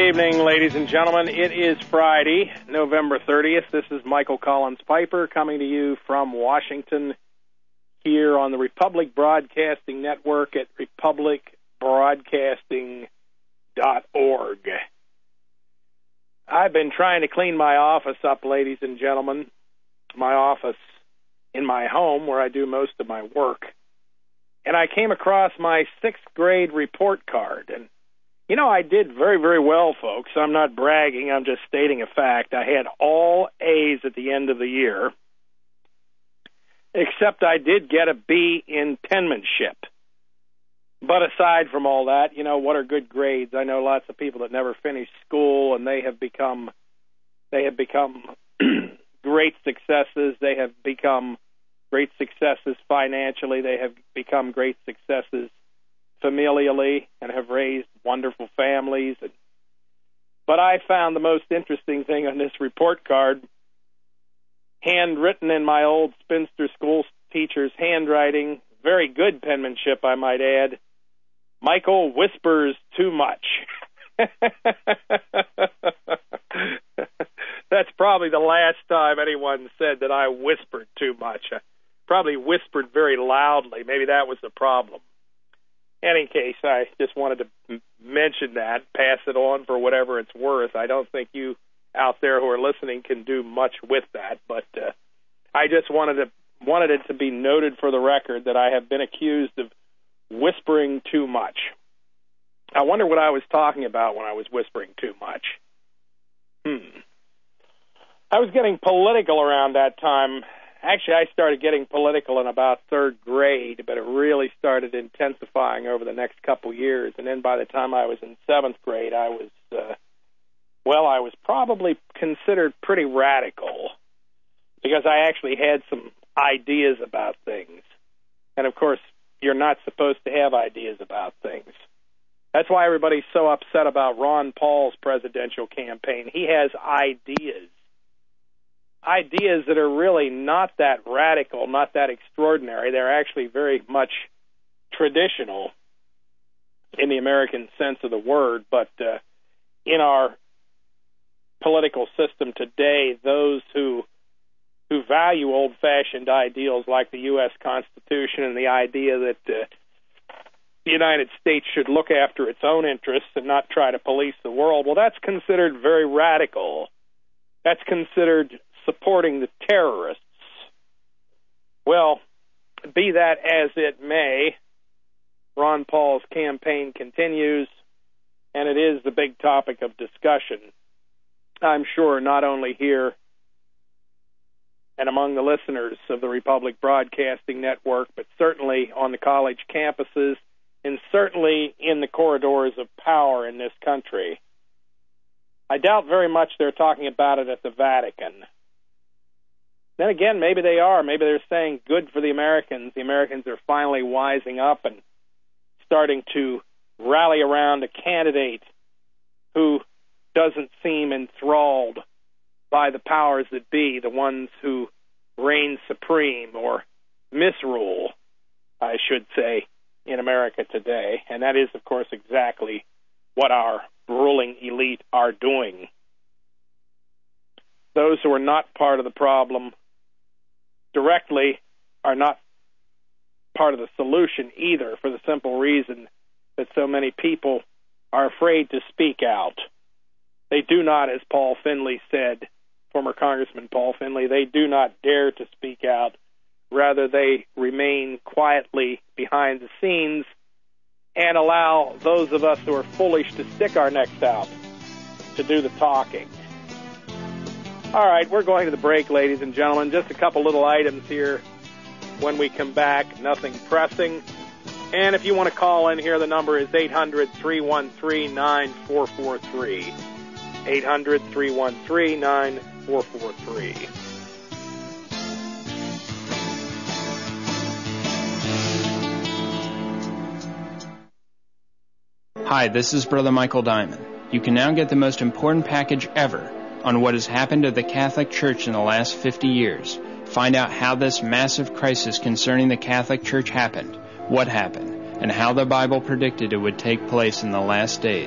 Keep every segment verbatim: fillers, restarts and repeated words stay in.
evening, ladies and gentlemen. It is Friday, November thirtieth. This is Michael Collins Piper coming to you from Washington here on the Republic Broadcasting Network at republic broadcasting dot org. I've been trying to clean my office up, ladies and gentlemen, my office in my home where I do most of my work. And I came across my sixth grade report card. And, you know, I did very, very well, folks. I'm not bragging. I'm just stating a fact. I had all A's at the end of the year, except I did get a B in penmanship. But aside from all that, you know, what are good grades? I know lots of people that never finished school, and they have become, they have become great successes. They have become great successes financially. They have become great successes familially and have raised wonderful families. But I found the most interesting thing on this report card, handwritten in my old spinster school teacher's handwriting, very good penmanship, I might add, Michael whispers too much. That's probably the last time anyone said that I whispered too much. I probably whispered very loudly. Maybe that was the problem. In any case, I just wanted to m- mention that, pass it on for whatever it's worth. I don't think you out there who are listening can do much with that, but uh, I just wanted to wanted it to be noted for the record that I have been accused of whispering too much. I wonder what I was talking about when I was whispering too much. Hmm. I was getting political around that time. Actually, I started getting political in about third grade, but it really started intensifying over the next couple years. And then by the time I was in seventh grade, I was, uh, well, I was probably considered pretty radical because I actually had some ideas about things. And, of course, you're not supposed to have ideas about things. That's why everybody's so upset about Ron Paul's presidential campaign. He has ideas. Ideas that are really not that radical, not that extraordinary. They're actually very much traditional in the American sense of the word. But uh, in our political system today, those who who value old-fashioned ideals like the U S Constitution and the idea that uh, the United States should look after its own interests and not try to police the world, well, that's considered very radical. That's considered supporting the terrorists. Well, be that as it may, Ron Paul's campaign continues, and it is the big topic of discussion, I'm sure, not only here and among the listeners of the Republic Broadcasting Network, but certainly on the college campuses and certainly in the corridors of power in this country. I doubt very much they're talking about it at the Vatican. Then again, maybe they are. Maybe they're saying good for the Americans. The Americans are finally wising up and starting to rally around a candidate who doesn't seem enthralled by the powers that be, the ones who reign supreme or misrule, I should say, in America today. And that is, of course, exactly what our ruling elite are doing. Those who are not part of the problem directly are not part of the solution either, for the simple reason that so many people are afraid to speak out. They do not, as Paul Finley said, former Congressman Paul Finley, they do not dare to speak out. Rather, they remain quietly behind the scenes and allow those of us who are foolish to stick our necks out to do the talking. All right, we're going to the break, ladies and gentlemen. Just a couple little items here when we come back. Nothing pressing. And if you want to call in here, the number is eight hundred, three one three, nine four four three. eight hundred, three one three, nine four four three. Hi, this is Brother Michael Diamond. You can now get the most important package ever on what has happened to the Catholic Church in the last fifty years. Find out how this massive crisis concerning the Catholic Church happened, what happened, and how the Bible predicted it would take place in the last days.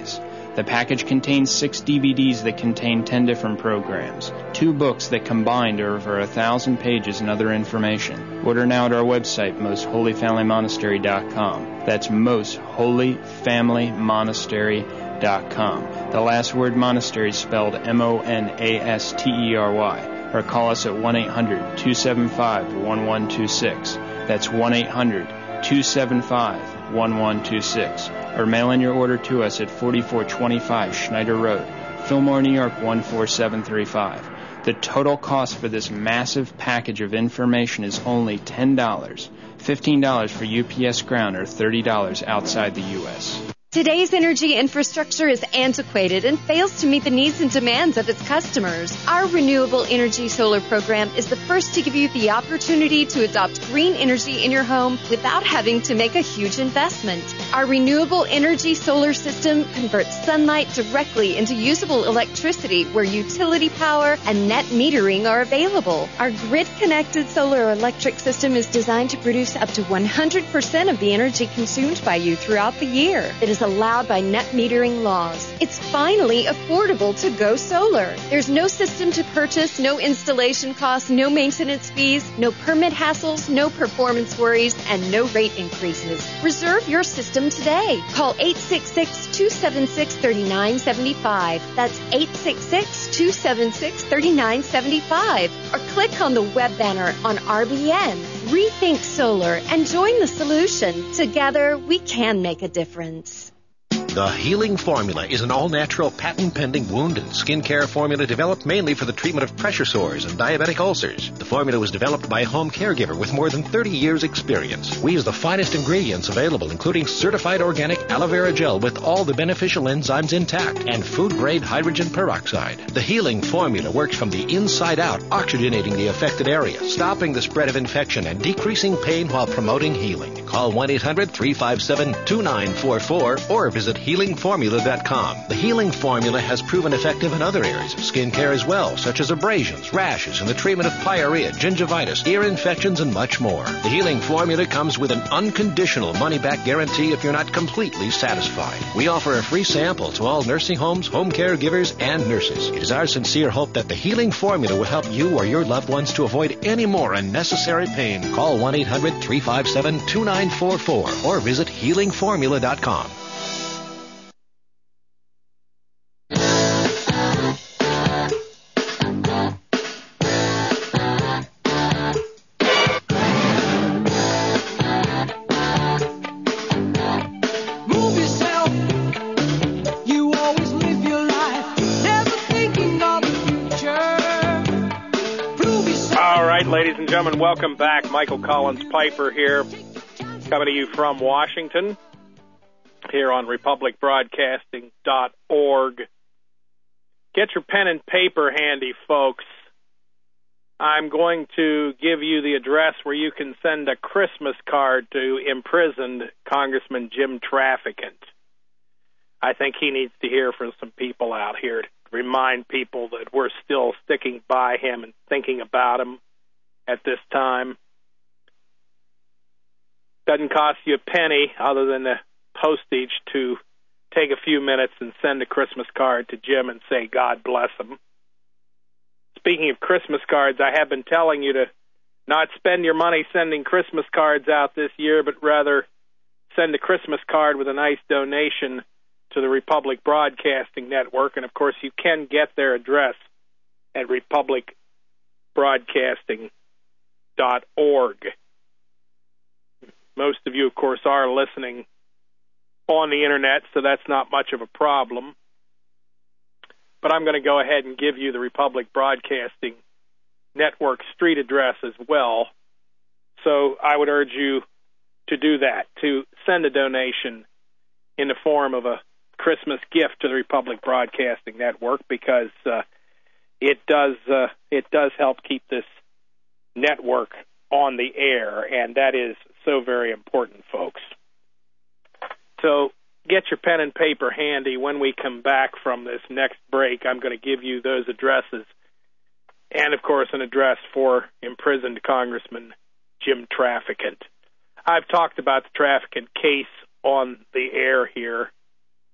The package contains six D V Ds that contain ten different programs, two books that combined are over a thousand pages and other information. Order now at our website, most holy family monastery dot com. That's most holy family monastery dot com. The last word monastery is spelled M O N A S T E R Y. Or call us at one eight hundred two seven five one one two six. That's one eight hundred two seven five one one two six. Or mail in your order to us at forty-four twenty-five Schneider Road, Fillmore, New York one four seven three five. The total cost for this massive package of information is only ten dollars, fifteen dollars for U P S ground, or thirty dollars outside the U S Today's energy infrastructure is antiquated and fails to meet the needs and demands of its customers. Our Renewable Energy Solar program is the first to give you the opportunity to adopt green energy in your home without having to make a huge investment. Our Renewable Energy Solar system converts sunlight directly into usable electricity where utility power and net metering are available. Our grid-connected solar electric system is designed to produce up to one hundred percent of the energy consumed by you throughout the year. It is allowed by net metering laws. It's finally affordable to go solar. There's no system to purchase, no installation costs, no maintenance fees, no permit hassles, no performance worries, and no rate increases. Reserve your system today. Call eight six six, two seven six, three nine seven five. That's eight six six, two seven six, three nine seven five. Or click on the web banner on R B N. Rethink solar and join the solution. Together, we can make a difference. The Healing Formula is an all-natural, patent-pending wound and skin care formula developed mainly for the treatment of pressure sores and diabetic ulcers. The formula was developed by a home caregiver with more than thirty years' experience. We use the finest ingredients available, including certified organic aloe vera gel with all the beneficial enzymes intact and food-grade hydrogen peroxide. The Healing Formula works from the inside out, oxygenating the affected area, stopping the spread of infection, and decreasing pain while promoting healing. Call one eight hundred three five seven two nine four four or visit healing formula dot com. The Healing Formula has proven effective in other areas of skin care as well, such as abrasions, rashes, and the treatment of pyorrhea, gingivitis, ear infections, and much more. The Healing Formula comes with an unconditional money-back guarantee if you're not completely satisfied. We offer a free sample to all nursing homes, home caregivers, and nurses. It is our sincere hope that the Healing Formula will help you or your loved ones to avoid any more unnecessary pain. Call one eight hundred three five seven two nine four four or visit healing formula dot com. Ladies and gentlemen, welcome back. Michael Collins Piper here, coming to you from Washington, here on republic broadcasting dot org. Get your pen and paper handy, folks. I'm going to give you the address where you can send a Christmas card to imprisoned Congressman Jim Traficant. I think he needs to hear from some people out here to remind people that we're still sticking by him and thinking about him at this time. Doesn't cost you a penny other than the postage to take a few minutes and send a Christmas card to Jim and say God bless him. Speaking of Christmas cards, I have been telling you to not spend your money sending Christmas cards out this year, but rather send a Christmas card with a nice donation to the Republic Broadcasting Network. And, of course, you can get their address at republic broadcasting dot org. Most of you, of course, are listening on the Internet, so that's not much of a problem. But I'm going to go ahead and give you the Republic Broadcasting Network street address as well. So I would urge you to do that, to send a donation in the form of a Christmas gift to the Republic Broadcasting Network, because uh, it does uh, it does help keep this network on the air, and that is so very important, folks. So get your pen and paper handy. When we come back from this next break, I'm going to give you those addresses and, of course, an address for imprisoned Congressman Jim Traficant. I've talked about the Traficant case on the air here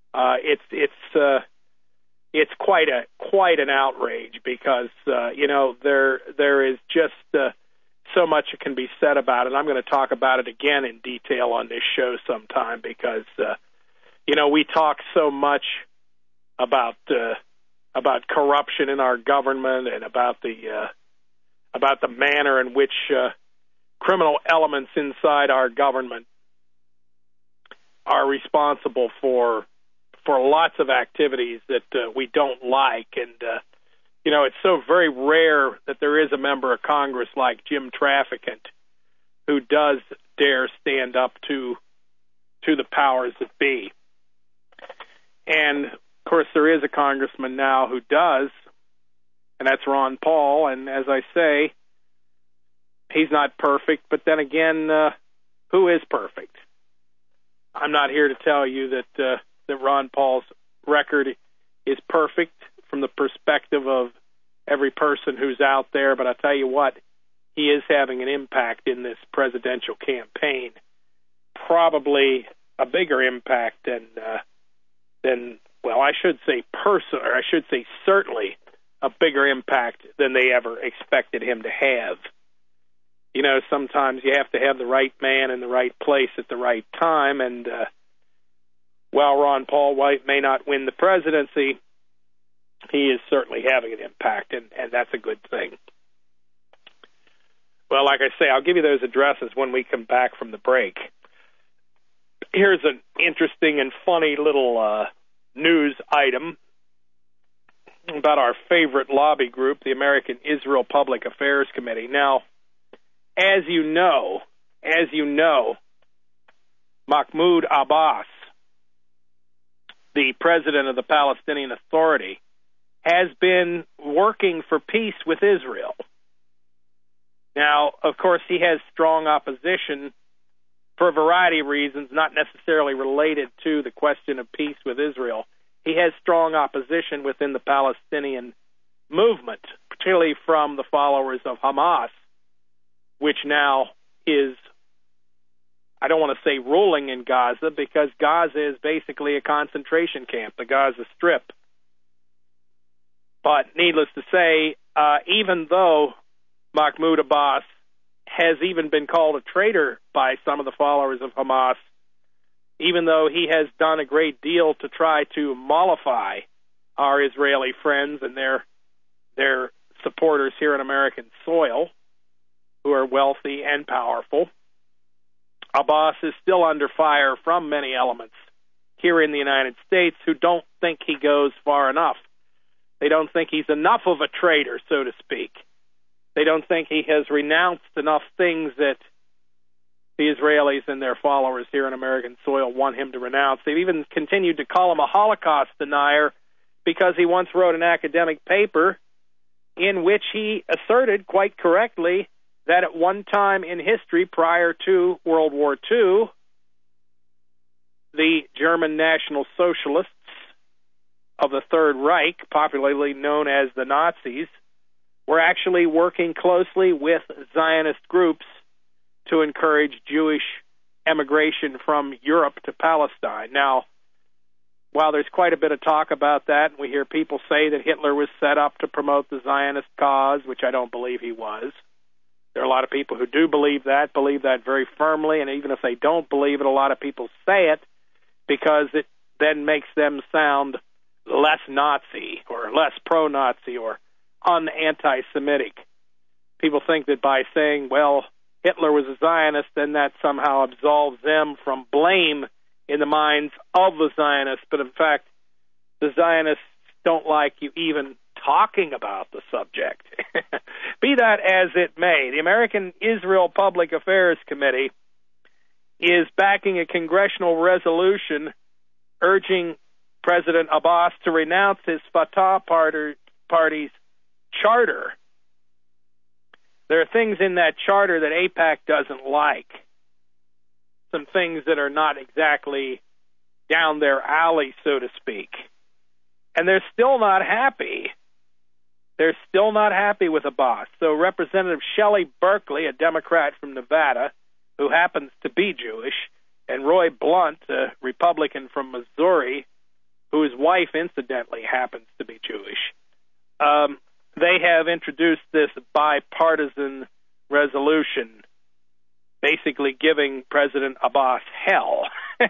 uh, it's it's uh, it's quite a quite an outrage because uh, you know there there is just uh, so much that can be said about it. I'm going to talk about it again in detail on this show sometime because uh, you know we talk so much about uh, about corruption in our government and about the uh, about the manner in which uh, criminal elements inside our government are responsible for for lots of activities that uh, we don't like. And, uh, you know, it's so very rare that there is a member of Congress like Jim Traficant who does dare stand up to to the powers that be. And, of course, there is a congressman now who does, and that's Ron Paul. And as I say, he's not perfect, but then again, uh, who is perfect? I'm not here to tell you that uh, that Ron Paul's record is perfect from the perspective of every person who's out there, but I tell you what, he is having an impact in this presidential campaign, probably a bigger impact than uh, than well, I should say person, or I should say certainly a bigger impact than they ever expected him to have. You know, sometimes you have to have the right man in the right place at the right time, and uh, while Ron Paul White may not win the presidency, he is certainly having an impact, and, and that's a good thing. Well, like I say, I'll give you those addresses when we come back from the break. Here's an interesting and funny little uh, news item about our favorite lobby group, the American Israel Public Affairs Committee. Now, as you know, as you know, Mahmoud Abbas, the president of the Palestinian Authority, has been working for peace with Israel. Now, of course, he has strong opposition for a variety of reasons, not necessarily related to the question of peace with Israel. He has strong opposition within the Palestinian movement, particularly from the followers of Hamas, which now is, I don't want to say ruling in Gaza, because Gaza is basically a concentration camp, the Gaza Strip. But needless to say, uh, even though Mahmoud Abbas has even been called a traitor by some of the followers of Hamas, even though he has done a great deal to try to mollify our Israeli friends and their their supporters here on American soil, who are wealthy and powerful, Abbas is still under fire from many elements here in the United States who don't think he goes far enough. They don't think he's enough of a traitor, so to speak. They don't think he has renounced enough things that the Israelis and their followers here on American soil want him to renounce. They've even continued to call him a Holocaust denier because he once wrote an academic paper in which he asserted quite correctly that at one time in history prior to World War Two, the German National Socialists of the Third Reich, popularly known as the Nazis, were actually working closely with Zionist groups to encourage Jewish emigration from Europe to Palestine. Now, while there's quite a bit of talk about that, and we hear people say that Hitler was set up to promote the Zionist cause, which I don't believe he was. There are a lot of people who do believe that, believe that very firmly, and even if they don't believe it, a lot of people say it because it then makes them sound less Nazi or less pro-Nazi or un-anti-Semitic. People think that by saying, well, Hitler was a Zionist, then that somehow absolves them from blame in the minds of the Zionists. But in fact, the Zionists don't like you even talking about the subject. Be that as it may, the American Israel Public Affairs Committee is backing a congressional resolution urging President Abbas to renounce his Fatah party's charter. There are things in that charter that AIPAC doesn't like, some things that are not exactly down their alley, so to speak. And they're still not happy. They're still not happy with Abbas. So Representative Shelley Berkeley, a Democrat from Nevada, who happens to be Jewish, and Roy Blunt, a Republican from Missouri, whose wife, incidentally, happens to be Jewish, um, they have introduced this bipartisan resolution basically giving President Abbas hell.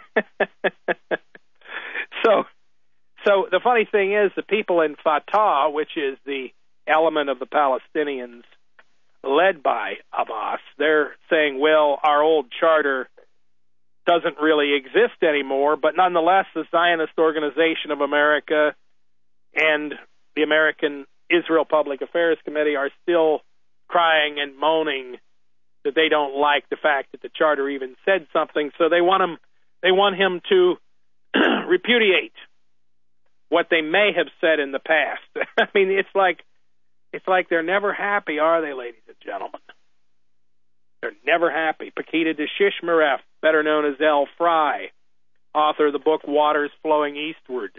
so, so the funny thing is the people in Fatah, which is the element of the Palestinians led by Abbas, they're saying, well, our old charter doesn't really exist anymore, but nonetheless, the Zionist Organization of America and the American Israel Public Affairs Committee are still crying and moaning that they don't like the fact that the charter even said something, so they want him, they want him to repudiate what they may have said in the past. I mean, it's like it's like they're never happy, are they, ladies and gentlemen? They're never happy. Pakita Deshishmaref, better known as Elle Fry, author of the book Waters Flowing Eastward.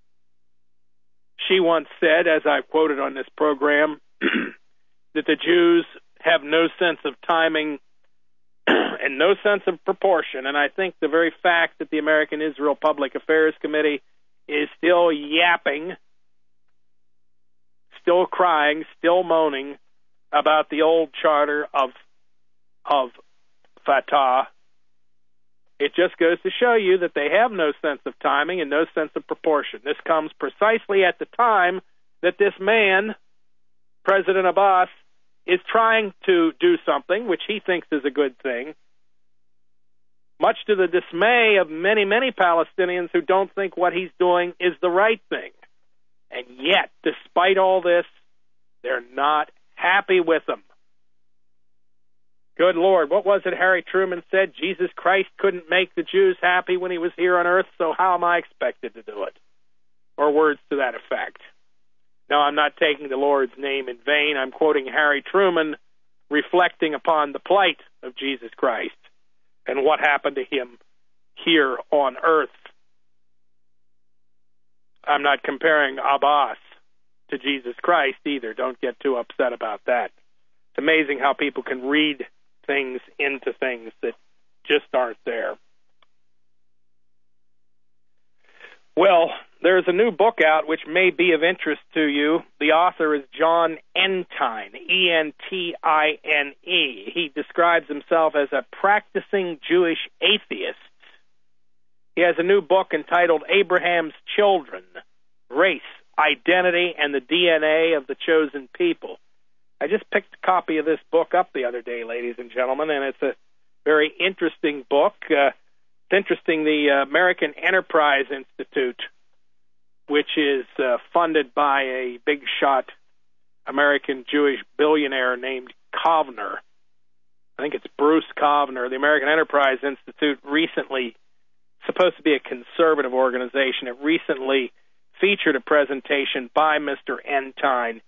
She once said, as I've quoted on this program, that the Jews have no sense of timing and no sense of proportion. And I think the very fact that the American Israel Public Affairs Committee is still yapping, still crying, still moaning about the old charter of of Fatah, it just goes to show you that they have no sense of timing and no sense of proportion. This comes precisely at the time that this man, President Abbas, is trying to do something which he thinks is a good thing, much to the dismay of many, many Palestinians who don't think what he's doing is the right thing. And yet, despite all this, they're not happy with him. Good Lord, what was it Harry Truman said? Jesus Christ couldn't make the Jews happy when he was here on earth, so how am I expected to do it? Or words to that effect. Now, I'm not taking the Lord's name in vain. I'm quoting Harry Truman reflecting upon the plight of Jesus Christ and what happened to him here on earth. I'm not comparing Abbas to Jesus Christ either. Don't get too upset about that. It's amazing how people can read things into things that just aren't there. Well, there's a new book out which may be of interest to you. The author is John Entine, E N T I N E. He describes himself as a practicing Jewish atheist. He has a new book entitled Abraham's Children, Race, Identity, and the D N A of the Chosen People. I just picked a copy of this book up the other day, ladies and gentlemen, and it's a very interesting book. Uh, it's interesting, the uh, American Enterprise Institute, which is uh, funded by a big-shot American Jewish billionaire named Kovner. I think it's Bruce Kovner. The American Enterprise Institute recently, supposed to be a conservative organization, it recently featured a presentation by Mister Entine.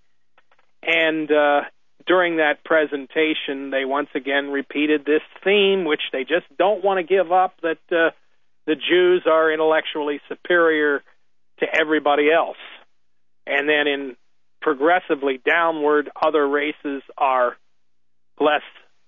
And uh, during that presentation, they once again repeated this theme, which they just don't want to give up, that uh, the Jews are intellectually superior to everybody else. And then in progressively downward, other races are less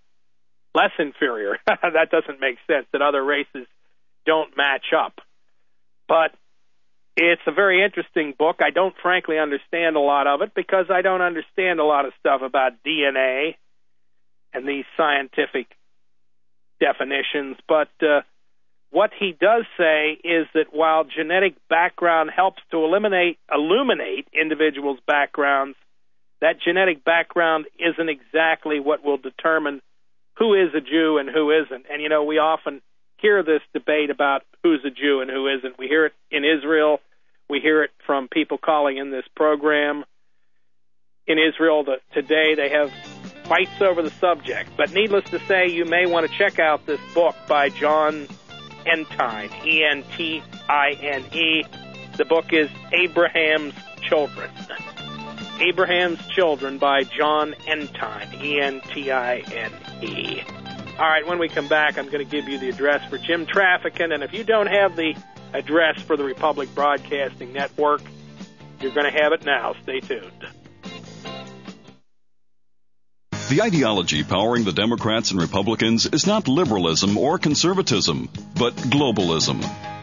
less inferior. That doesn't make sense, that other races don't match up. But it's a very interesting book. I don't frankly understand a lot of it because I don't understand a lot of stuff about D N A and these scientific definitions. But uh, what he does say is that while genetic background helps to eliminate, illuminate individuals' backgrounds, that genetic background isn't exactly what will determine who is a Jew and who isn't. And, you know, we often hear this debate about who's a Jew and who isn't. We hear it in Israel. We hear it from people calling in this program. In Israel the, today, they have fights over the subject. But needless to say, you may want to check out this book by John Entine, E N T I N E. The book is Abraham's Children. Abraham's Children by John Entine, E N T I N E. All right, when we come back, I'm going to give you the address for Jim Traficant, and if you don't have the address for the Republic Broadcasting Network, you're going to have it now. Stay tuned. The ideology powering the Democrats and Republicans is not liberalism or conservatism, but globalism.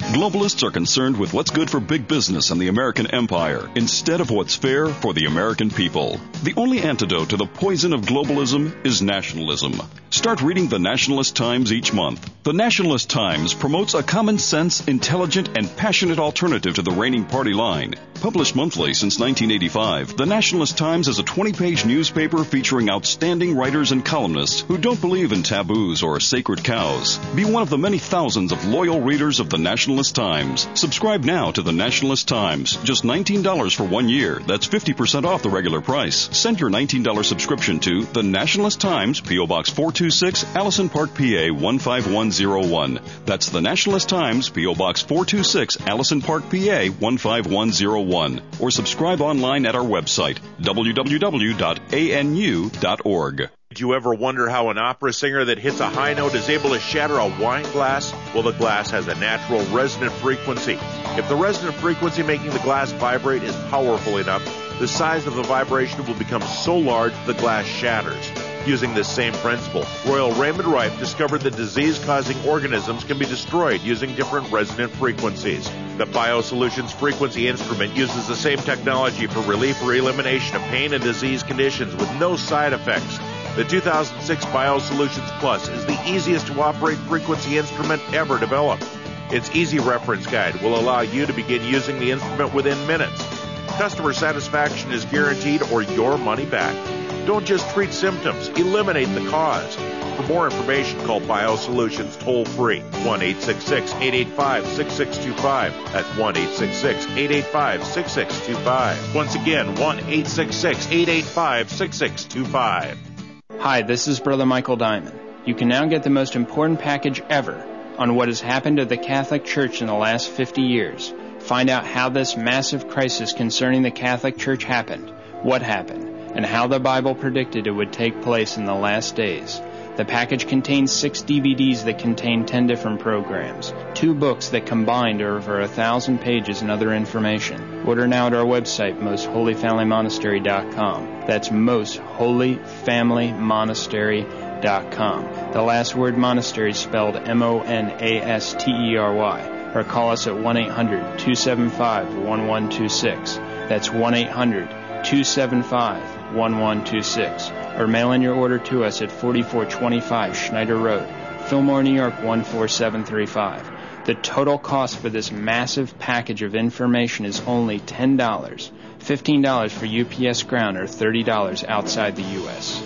Globalists are concerned with what's good for big business and the American empire instead of what's fair for the American people. The only antidote to the poison of globalism is nationalism. Start reading the Nationalist Times each month. The Nationalist Times promotes a common sense, intelligent, and passionate alternative to the reigning party line. Published monthly since nineteen eighty-five, the Nationalist Times is a twenty-page newspaper featuring outstanding writers and columnists who don't believe in taboos or sacred cows. Be one of the many thousands of loyal readers of the Nationalist Times. Subscribe now to the Nationalist Times. Just nineteen dollars for one year. That's fifty percent off the regular price. Send your nineteen dollars subscription to the Nationalist Times, P O. Box four two six, Allison Park, P A one five one zero one. That's the Nationalist Times, P O. Box four two six, Allison Park, P A one five one zero one. Or subscribe online at our website, w w w dot a n u dot org. Did you ever wonder how an opera singer that hits a high note is able to shatter a wine glass? Well, the glass has a natural resonant frequency. If the resonant frequency making the glass vibrate is powerful enough, the size of the vibration will become so large the glass shatters. Using this same principle, Royal Raymond Rife discovered that disease-causing organisms can be destroyed using different resonant frequencies. The BioSolutions Frequency Instrument uses the same technology for relief or elimination of pain and disease conditions with no side effects. The two thousand six BioSolutions Plus is the easiest to operate frequency instrument ever developed. Its easy reference guide will allow you to begin using the instrument within minutes. Customer satisfaction is guaranteed or your money back. Don't just treat symptoms, eliminate the cause. For more information, call BioSolutions toll-free, one eight six six, eight eight five, six six two five. That's one eight six six, eight eight five, six six two five. Once again, one eight six six, eight eight five, six six two five. Hi, this is Brother Michael Diamond. You can now get the most important package ever on what has happened to the Catholic Church in the last fifty years. Find out how this massive crisis concerning the Catholic Church happened, what happened, and how the Bible predicted it would take place in the last days. The package contains six D V Ds that contain ten different programs, two books that combined are over a thousand pages and other information. Order now at our website, most holy family monastery dot com. That's most holy family monastery dot com. The last word monastery is spelled M O N A S T E R Y. Or call us at one eight hundred, two seven five, one one two six. That's one eight hundred, two seven five, one one two six. Or mail in your order to us at forty-four twenty-five Schneider Road, Fillmore, New York one four seven three five. The total cost for this massive package of information is only ten dollars, fifteen dollars for U P S ground, or thirty dollars outside the U S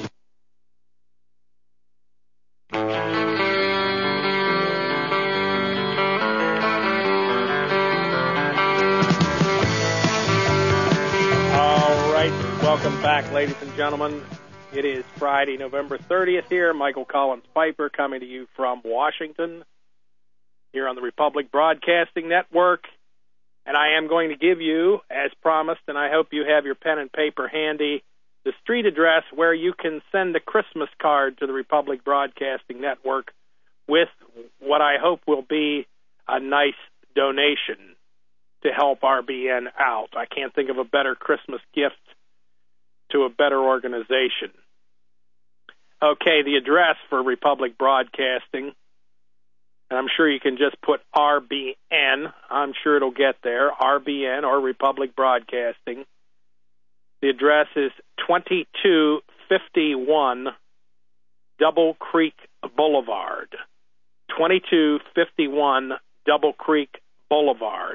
All right, welcome back, ladies and gentlemen. It is Friday, November thirtieth here. Michael Collins Piper coming to you from Washington here on the Republic Broadcasting Network. And I am going to give you, as promised, and I hope you have your pen and paper handy, the street address where you can send a Christmas card to the Republic Broadcasting Network with what I hope will be a nice donation to help R B N out. I can't think of a better Christmas gift to a better organization. Okay, the address for Republic Broadcasting, and I'm sure you can just put R B N. I'm sure it'll get there, R B N or Republic Broadcasting. The address is twenty-two fifty-one Double Creek Boulevard. twenty-two fifty-one Double Creek Boulevard.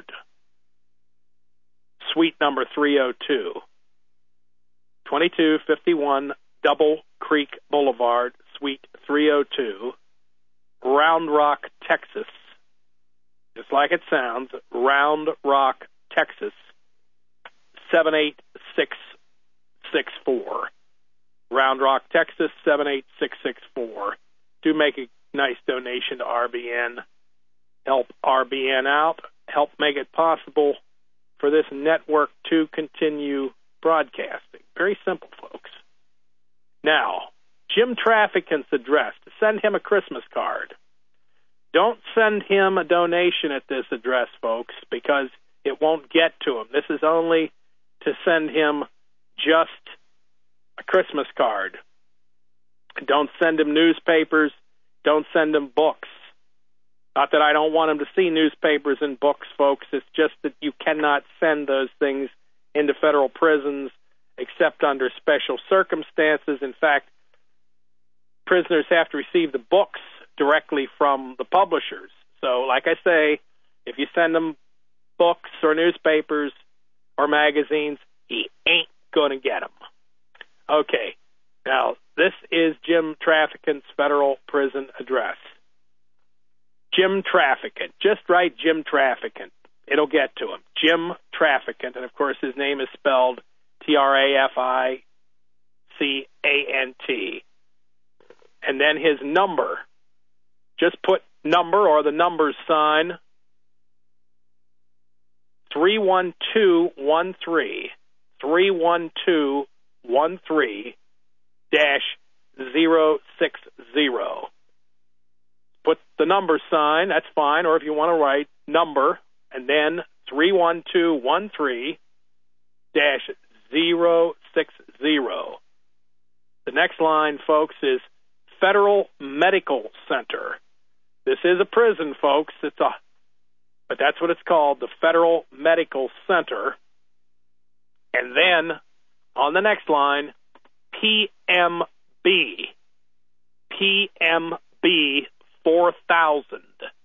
Suite number three oh two. twenty-two fifty-one Double Creek Boulevard, Suite three oh two, Round Rock, Texas. Just like it sounds, Round Rock, Texas, seven eight six six four. Round Rock, Texas, seven eight six six four. Do make a nice donation to R B N. Help R B N out. Help make it possible for this network to continue broadcasting. Very simple, folks. Now, Jim Trafficant's address, to send him a Christmas card. Don't send him a donation at this address, folks, because it won't get to him. This is only to send him just a Christmas card. Don't send him newspapers. Don't send him books. Not that I don't want him to see newspapers and books, folks. It's just that you cannot send those things into federal prisons except under special circumstances. In fact, prisoners have to receive the books directly from the publishers. So, like I say, if you send them books or newspapers or magazines, he ain't going to get them. Okay, now this is Jim Traficant's federal prison address. Jim Traficant. Just write Jim Traficant. It'll get to him. Jim Traficant. And, of course, his name is spelled T R A F I C A N T. And then his number. Just put number or the numbers sign. three one two one three. three one two one three dash zero six zero. Put the number sign, that's fine, or if you want to write number, and then three one two one three dash zero six zero. The next line, folks, is Federal Medical Center. This is a prison, folks. It's a, but that's what it's called, the Federal Medical Center. And then, on the next line, P M B. P M B four thousand.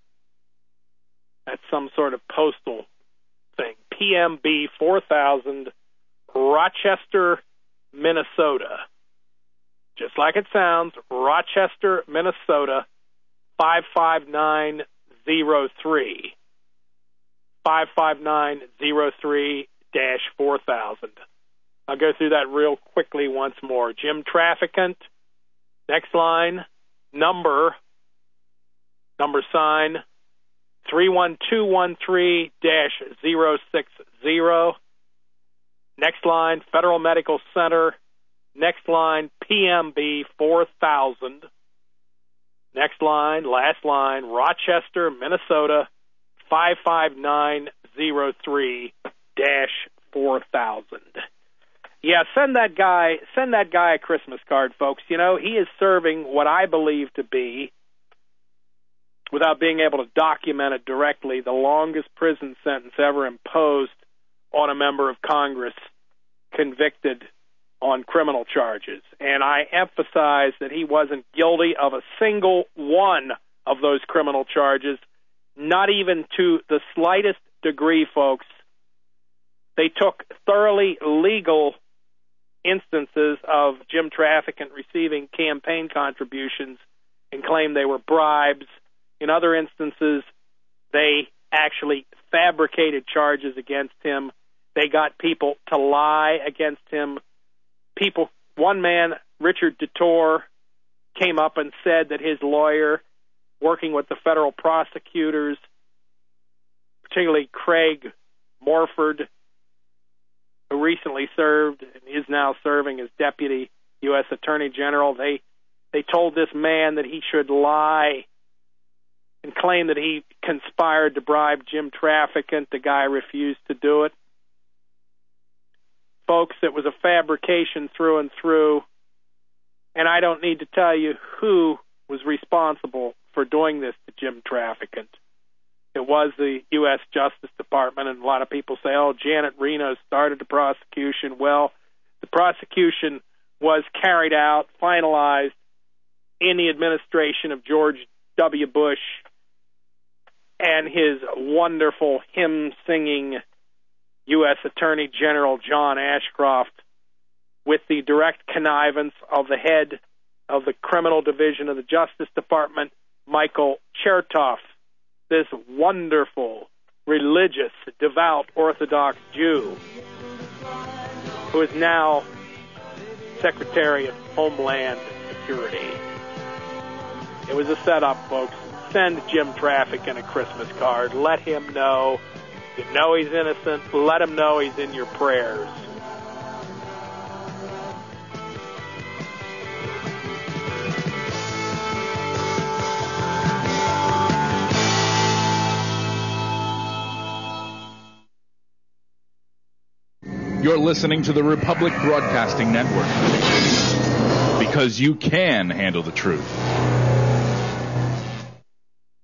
That's some sort of postal thing. P M B four thousand, Rochester, Minnesota. Just like it sounds, Rochester, Minnesota, five five nine zero three. five five nine zero three dash four thousand. I'll go through that real quickly once more. Jim Traficant. Next line, number, number sign, three one two one three dash zero six zero. Next line, Federal Medical Center. Next line, P M B four thousand. Next line, last line, Rochester, Minnesota, five five nine zero three dash four thousand. Yeah, send that guy, send that guy a Christmas card, folks. You know, he is serving what I believe to be, without being able to document it directly, the longest prison sentence ever imposed on a member of Congress convicted on criminal charges. And I emphasize that he wasn't guilty of a single one of those criminal charges, not even to the slightest degree, folks. They took thoroughly legal instances of Jim Traficant receiving campaign contributions and claimed they were bribes. In other instances, they actually fabricated charges against him. They got people to lie against him. People, one man, Richard DeTore, came up and said that his lawyer, working with the federal prosecutors, particularly Craig Morford, who recently served and is now serving as Deputy U S Attorney General, they they told this man that he should lie and claim that he conspired to bribe Jim Traficant. The guy refused to do it. Folks, it was a fabrication through and through, and I don't need to tell you who was responsible for doing this to Jim Traficant. It was the U S Justice Department, and a lot of people say, oh, Janet Reno started the prosecution. Well, the prosecution was carried out, finalized in the administration of George W. Bush and his wonderful hymn-singing U S Attorney General John Ashcroft, with the direct connivance of the head of the criminal division of the Justice Department, Michael Chertoff, this wonderful, religious, devout Orthodox Jew who is now Secretary of Homeland Security. It was a setup, folks. Send Jim Traficant a Christmas card. Let him know. You know he's innocent. Let him know he's in your prayers. You're listening to the Republic Broadcasting Network, because you can handle the truth.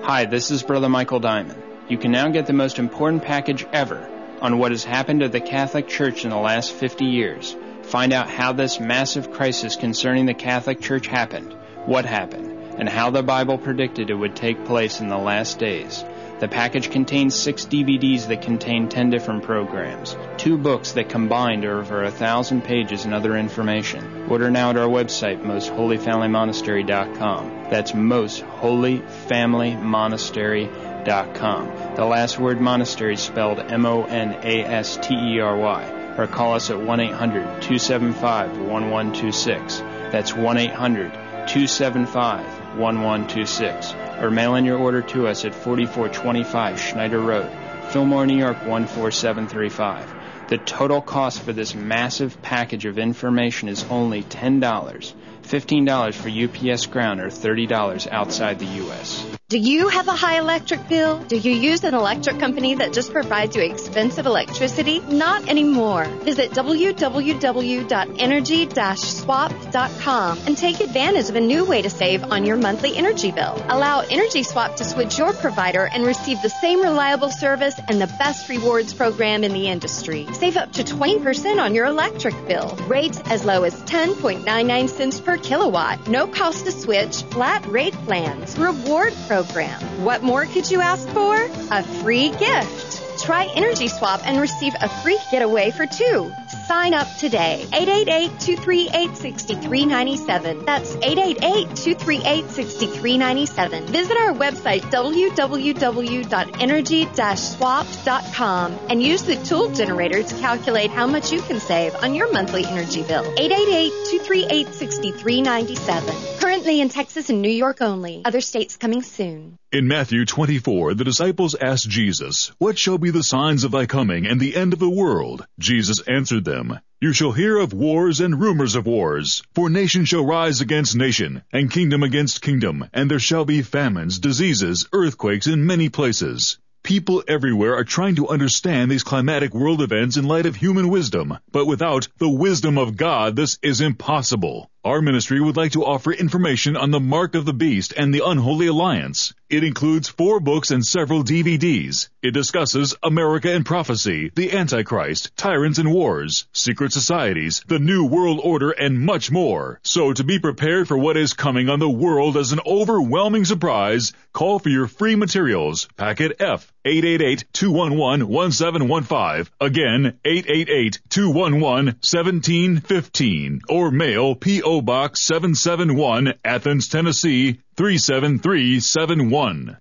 Hi, this is Brother Michael Diamond. You can now get the most important package ever on what has happened to the Catholic Church in the last fifty years. Find out how this massive crisis concerning the Catholic Church happened, what happened, and how the Bible predicted it would take place in the last days. The package contains six D V Ds that contain ten different programs, two books that combined are over a thousand pages and other information. Order now at our website, most holy family monastery dot com. That's most holy family monastery dot com. The last word monastery is spelled M O N A S T E R Y. Or call us at one eight hundred two seven five one one two six. That's one eight hundred two seven five one one two six. Or mail in your order to us at forty-four twenty-five Schneider Road, Fillmore, New York one four seven three five. The total cost for this massive package of information is only ten dollars. fifteen dollars for U P S ground or thirty dollars outside the U S Do you have a high electric bill? Do you use an electric company that just provides you expensive electricity? Not anymore. Visit w w w dot energy dash swap dot com and take advantage of a new way to save on your monthly energy bill. Allow Energy Swap to switch your provider and receive the same reliable service and the best rewards program in the industry. Save up to twenty percent on your electric bill. Rates as low as ten point nine nine cents per kilowatt. No cost to switch. Flat rate plans. Reward program. What more could you ask for? A free gift. Try Energy Swap and receive a free getaway for two. Sign up today. eight eight eight, two three eight, six three nine seven. That's eight eight eight, two three eight, six three nine seven. Visit our website, w w w dot energy dash swap dot com, and use the tool generator to calculate how much you can save on your monthly energy bill. eight eight eight, two three eight, six three nine seven. Currently in Texas and New York only. Other states coming soon. In Matthew twenty-four, the disciples asked Jesus, "What shall be the signs of thy coming and the end of the world?" Jesus answered them, "You shall hear of wars and rumors of wars. For nation shall rise against nation, and kingdom against kingdom, and there shall be famines, diseases, earthquakes in many places." People everywhere are trying to understand these climatic world events in light of human wisdom, but without the wisdom of God, this is impossible. Our ministry would like to offer information on the Mark of the Beast and the Unholy Alliance. It includes four books and several D V Ds. It discusses America and prophecy, the Antichrist, tyrants and wars, secret societies, the New World Order, and much more. So to be prepared for what is coming on the world as an overwhelming surprise, call for your free materials. Packet F, eight eight eight, two one one, one seven one five. Again, eight eight eight, two one one, one seven one five. Or mail P O Box seven seven one, Athens, Tennessee, three seven three seven one.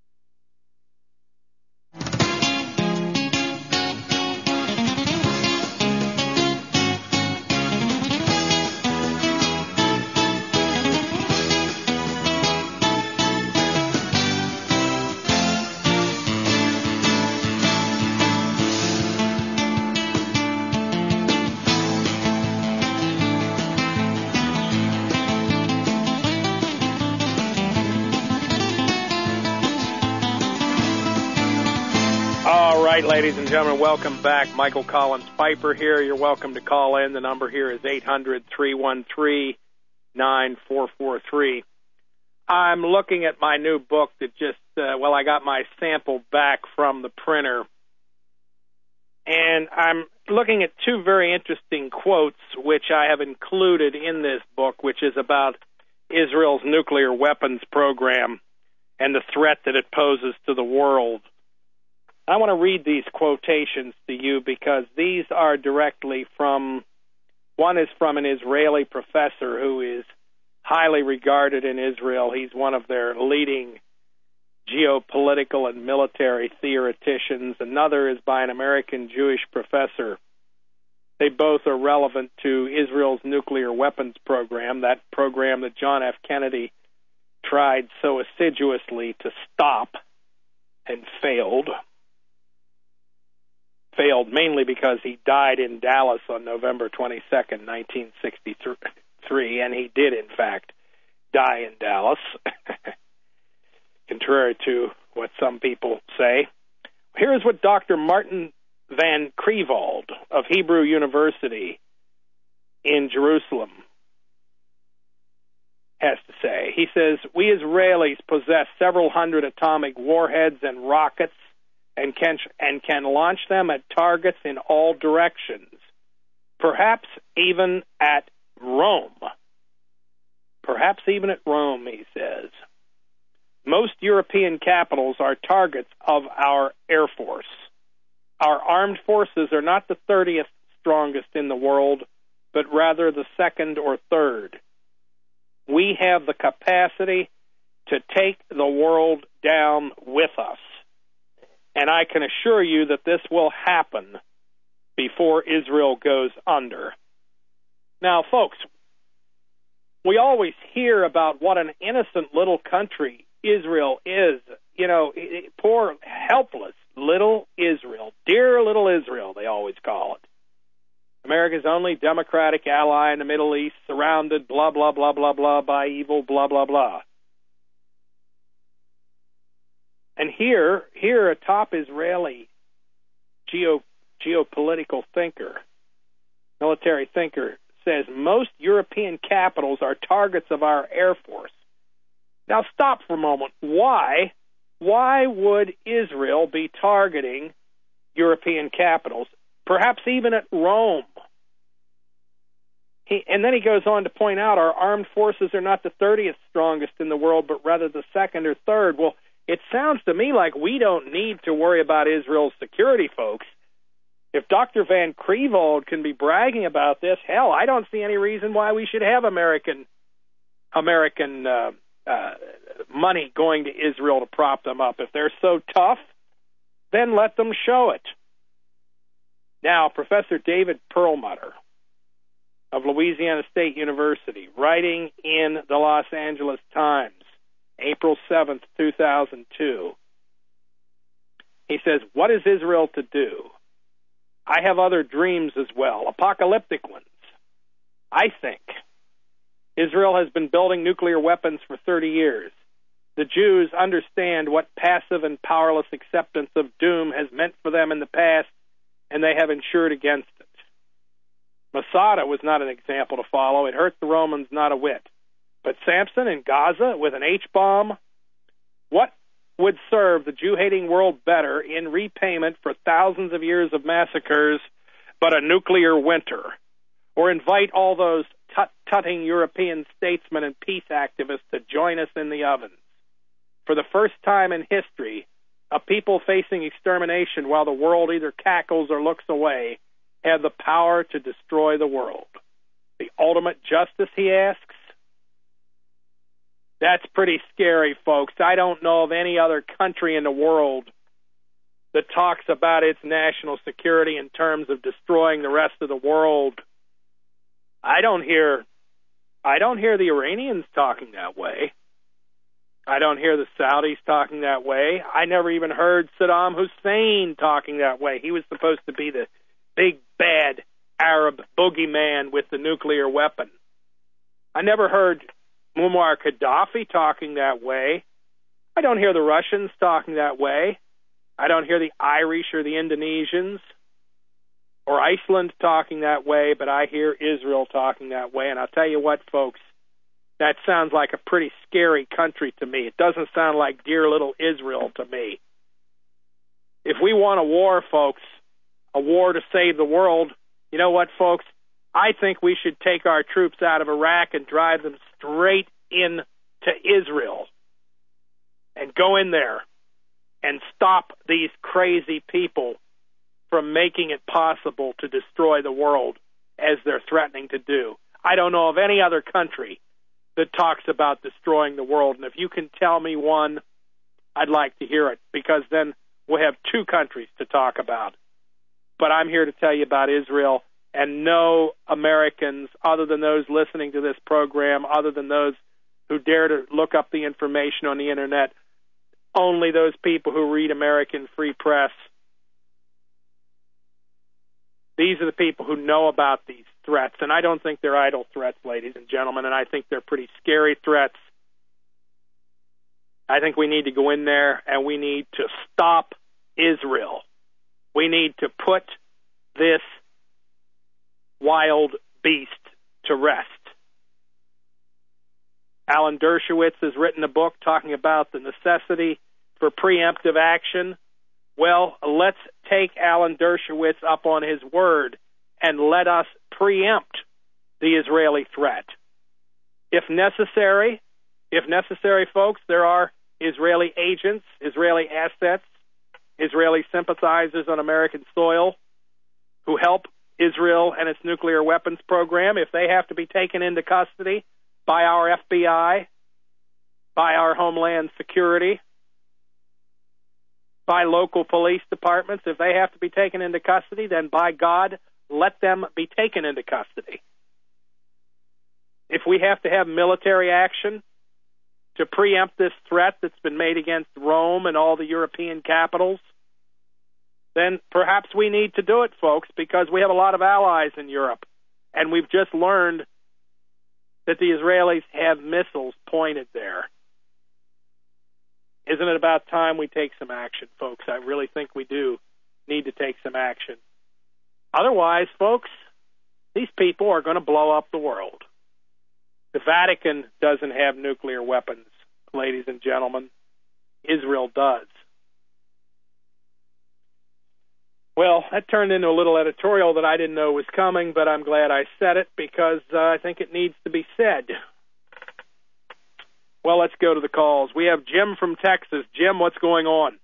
Ladies and gentlemen, welcome back. Michael Collins Piper here. You're welcome to call in. The number here is eight hundred, three one three, nine four four three. I'm looking at my new book that just, uh, well, I got my sample back from the printer. And I'm looking at two very interesting quotes, which I have included in this book, which is about Israel's nuclear weapons program and the threat that it poses to the world. I want to read these quotations to you because these are directly from, one is from an Israeli professor who is highly regarded in Israel. He's one of their leading geopolitical and military theoreticians. Another is by an American Jewish professor. They both are relevant to Israel's nuclear weapons program, that program that John F. Kennedy tried so assiduously to stop and failed. Failed mainly because he died in Dallas on November twenty-second, nineteen sixty-three, and he did, in fact, die in Dallas, contrary to what some people say. Here is what Doctor Martin Van Creveld of Hebrew University in Jerusalem has to say. He says, we Israelis possess several hundred atomic warheads and rockets and can, and can launch them at targets in all directions, perhaps even at Rome. Perhaps even at Rome, he says. Most European capitals are targets of our Air Force. Our armed forces are not the thirtieth strongest in the world, but rather the second or third. We have the capacity to take the world down with us. And I can assure you that this will happen before Israel goes under. Now, folks, we always hear about what an innocent little country Israel is. You know, poor, helpless little Israel. Dear little Israel, they always call it. America's only democratic ally in the Middle East, surrounded, blah, blah, blah, blah, blah, by evil, blah, blah, blah. And here, here a top Israeli geo, geopolitical thinker, military thinker, says most European capitals are targets of our Air Force. Now stop for a moment. Why? Why would Israel be targeting European capitals? Perhaps even at Rome. He, and then he goes on to point out our armed forces are not the thirtieth strongest in the world, but rather the second or third. Well, it sounds to me like we don't need to worry about Israel's security, folks. If Doctor Van Crevold can be bragging about this, hell, I don't see any reason why we should have American American uh, uh, money going to Israel to prop them up. If they're so tough, then let them show it. Now, Professor David Perlmutter of Louisiana State University, writing in the Los Angeles Times, April seventh, two thousand two, he says, what is Israel to do? I have other dreams as well, apocalyptic ones. I think Israel has been building nuclear weapons for thirty years. The Jews understand what passive and powerless acceptance of doom has meant for them in the past, and they have insured against it. Masada was not an example to follow. It hurt the Romans not a whit. But Samson in Gaza with an H-bomb, what would serve the Jew-hating world better in repayment for thousands of years of massacres but a nuclear winter? Or invite all those tut-tutting European statesmen and peace activists to join us in the ovens? For the first time in history, a people facing extermination while the world either cackles or looks away have the power to destroy the world. The ultimate justice, he asks? That's pretty scary, folks. I don't know of any other country in the world that talks about its national security in terms of destroying the rest of the world. I don't hear I don't hear the Iranians talking that way. I don't hear the Saudis talking that way. I never even heard Saddam Hussein talking that way. He was supposed to be the big, bad Arab boogeyman with the nuclear weapon. I never heard Muammar Gaddafi talking that way. I don't hear the Russians talking that way. I don't hear the Irish or the Indonesians or Iceland talking that way, but I hear Israel talking that way. And I'll tell you what, folks, that sounds like a pretty scary country to me. It doesn't sound like dear little Israel to me. If we want a war, folks, a war to save the world, you know what, folks? I think we should take our troops out of Iraq and drive them straight into Israel and go in there and stop these crazy people from making it possible to destroy the world as they're threatening to do. I don't know of any other country that talks about destroying the world, and if you can tell me one, I'd like to hear it, because then we'll have two countries to talk about. But I'm here to tell you about Israel, and no Americans, other than those listening to this program, other than those who dare to look up the information on the Internet, only those people who read American Free Press. These are the people who know about these threats, and I don't think they're idle threats, ladies and gentlemen, and I think they're pretty scary threats. I think we need to go in there and we need to stop Israel. We need to put this wild beast to rest. Alan Dershowitz has written a book talking about the necessity for preemptive action. Well, let's take Alan Dershowitz up on his word and let us preempt the Israeli threat. If necessary, if necessary, folks, there are Israeli agents, Israeli assets, Israeli sympathizers on American soil who help Israel and its nuclear weapons program. If they have to be taken into custody by our F B I, by our Homeland Security, by local police departments, if they have to be taken into custody, then by God, let them be taken into custody. If we have to have military action to preempt this threat that's been made against Rome and all the European capitals, then perhaps we need to do it, folks, because we have a lot of allies in Europe, and we've just learned that the Israelis have missiles pointed there. Isn't it about time we take some action, folks? I really think we do need to take some action. Otherwise, folks, these people are going to blow up the world. The Vatican doesn't have nuclear weapons, ladies and gentlemen. Israel does. Well, that turned into a little editorial that I didn't know was coming, but I'm glad I said it because uh, I think it needs to be said. Well, let's go to the calls. We have Jim from Texas. Jim, what's going on?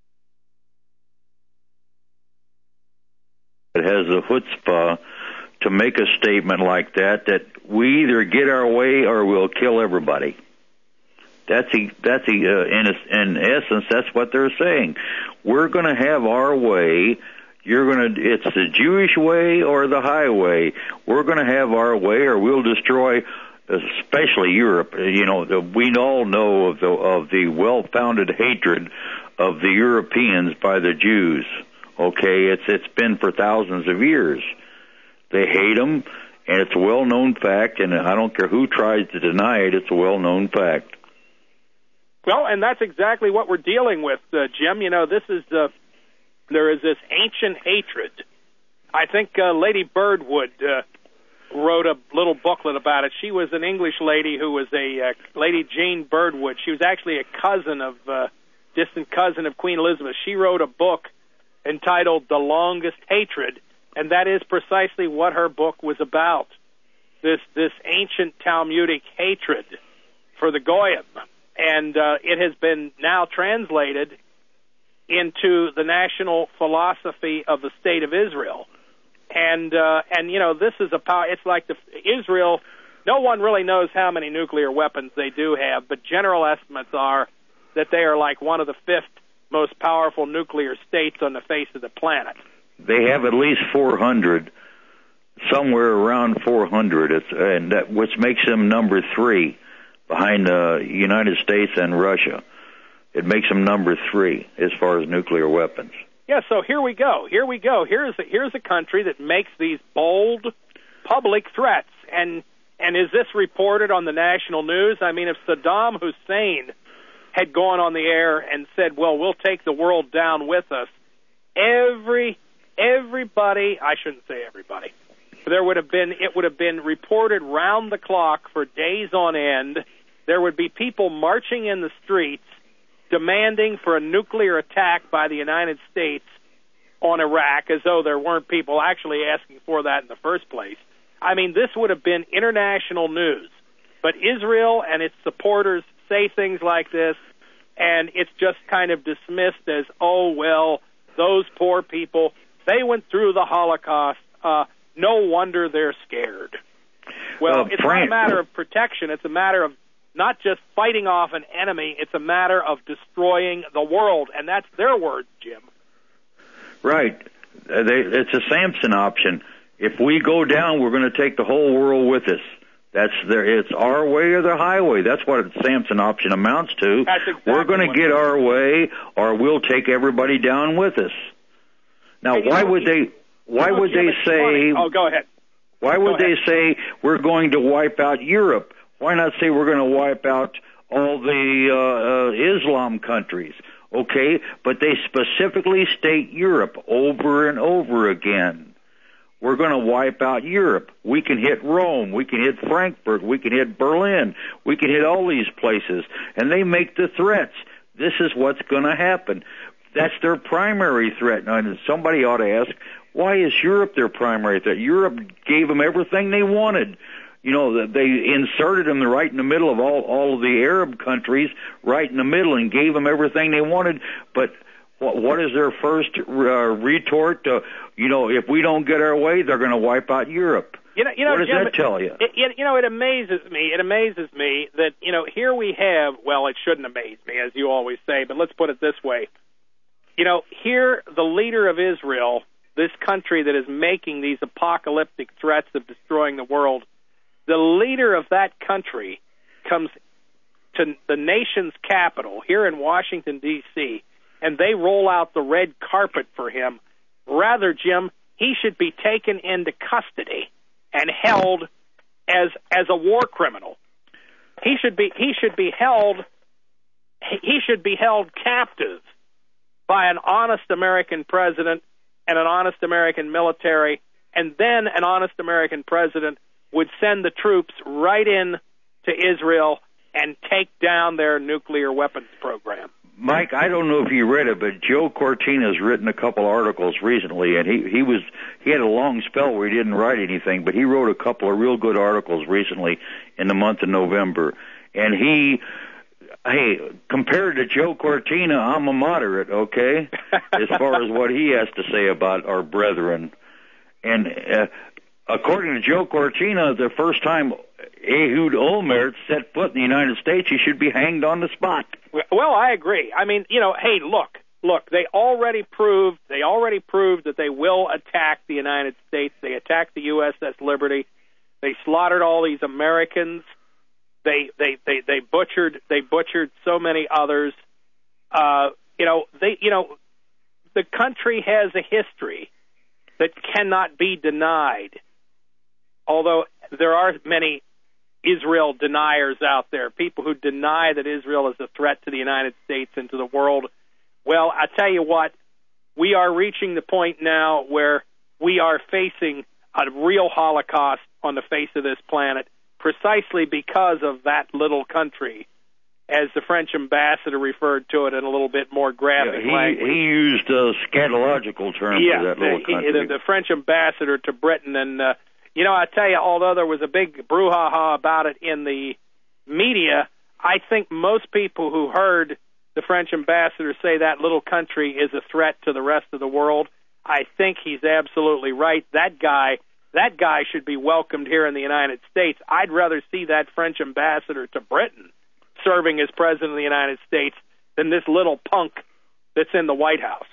It has the chutzpah to make a statement like that, that we either get our way or we'll kill everybody. That's a, that's a, uh, in, a, in essence, that's what they're saying. We're going to have our way. You're going to, it's the Jewish way or the highway. We're going to have our way or we'll destroy, especially Europe. You know, the, we all know of the, of the well-founded hatred of the Europeans by the Jews. Okay, it's it's been for thousands of years. They hate them, and it's a well-known fact, and I don't care who tries to deny it, it's a well-known fact. Well, and that's exactly what we're dealing with, uh, Jim. You know, this is the, there is this ancient hatred. I think uh, Lady Birdwood uh, wrote a little booklet about it. She was an English lady who was a uh, Lady Jane Birdwood. She was actually a cousin of, uh, distant cousin of Queen Elizabeth. She wrote a book entitled The Longest Hatred, and that is precisely what her book was about, this this ancient Talmudic hatred for the Goyim. And uh, it has been now translated into the national philosophy of the State of Israel. And, uh, and you know, this is a power, it's like the Israel, no one really knows how many nuclear weapons they do have, but general estimates are that they are like one of the fifth most powerful nuclear states on the face of the planet. They have at least four hundred, somewhere around four hundred, it's, and that, which makes them number three behind the United States and Russia. It makes them number three as far as nuclear weapons. Yeah, so here we go. Here we go. Here's a, here's a country that makes these bold public threats. And and is this reported on the national news? I mean, if Saddam Hussein had gone on the air and said, well, we'll take the world down with us, every, everybody, I shouldn't say everybody, there would have been, it would have been reported round the clock for days on end. There would be people marching in the streets demanding for a nuclear attack by the United States on Iraq, as though there weren't people actually asking for that in the first place. I mean, this would have been international news. But Israel and its supporters say things like this, and it's just kind of dismissed as, oh, well, those poor people, they went through the Holocaust. Uh, no wonder they're scared. Well, uh, it's not a matter of protection. It's a matter of not just fighting off an enemy. It's a matter of destroying the world, and that's their words, Jim. Right. Uh, they, it's a Samson option. If we go down, we're going to take the whole world with us. That's their, it's our way or the highway. That's what a Samson option amounts to. That's exactly we're going to get our way, or we'll take everybody down with us. Now, hey, why know, would they? Why know, would Jim, they say? funny. Oh, go ahead. Why would go they ahead. say we're going to wipe out Europe? Why not say we're going to wipe out all the uh, uh, Islam countries? Okay, but they specifically state Europe over and over again. we're going to wipe out Europe. We can hit Rome. We can hit Frankfurt. We can hit Berlin. We can hit all these places. And they make the threats. This is what's going to happen. That's their primary threat. Now, somebody ought to ask, why is Europe their primary threat? Europe gave them everything they wanted. You know, they inserted them right in the middle of all, all of the Arab countries, right in the middle, and gave them everything they wanted. But what, what is their first uh, retort? Uh, you know, if we don't get our way, they're going to wipe out Europe. You know, you know, what does Jim, that tell you? It, it, you know, it amazes me. It amazes me that, you know, here we have, well, it shouldn't amaze me, as you always say, but let's put it this way. You know, here the leader of Israel, this country that is making these apocalyptic threats of destroying the world, the leader of that country comes to the nation's capital here in Washington, D C, and they roll out the red carpet for him. Rather, Jim, he should be taken into custody and held as as a war criminal. He should be he should be held he should be held captive by an honest American president and an honest American military, and then an honest American president would send the troops right in to Israel and take down their nuclear weapons program. Mike, I don't know if you read it, but Joe Cortina's written a couple articles recently, and he he was he had a long spell where he didn't write anything, but he wrote a couple of real good articles recently in the month of November. And he, hey, compared to Joe Cortina, I'm a moderate, okay, as far as what he has to say about our brethren. And uh, according to Joe Cortina, the first time Ehud Olmert set foot in the United States, he should be hanged on the spot. Well, I agree. I mean, you know, hey, look, look, they already proved, they already proved that they will attack the United States. They attacked the U S S Liberty. They slaughtered all these Americans. They, they, they, they butchered, they butchered so many others. Uh, you know, they, you know, the country has a history that cannot be denied. Although there are many Israel deniers out there, people who deny that Israel is a threat to the United States and to the world. Well, I tell you what, we are reaching the point now where we are facing a real Holocaust on the face of this planet, precisely because of that little country, as the French ambassador referred to it in a little bit more graphic yeah, he, language. He used uh, scatological terms yeah, for that little the, country. The, the French ambassador to Britain, and uh, you know, I tell you, although there was a big brouhaha about it in the media, I think most people who heard the French ambassador say that little country is a threat to the rest of the world, I think he's absolutely right. That guy, that guy should be welcomed here in the United States. I'd rather see that French ambassador to Britain serving as president of the United States than this little punk that's in the White House.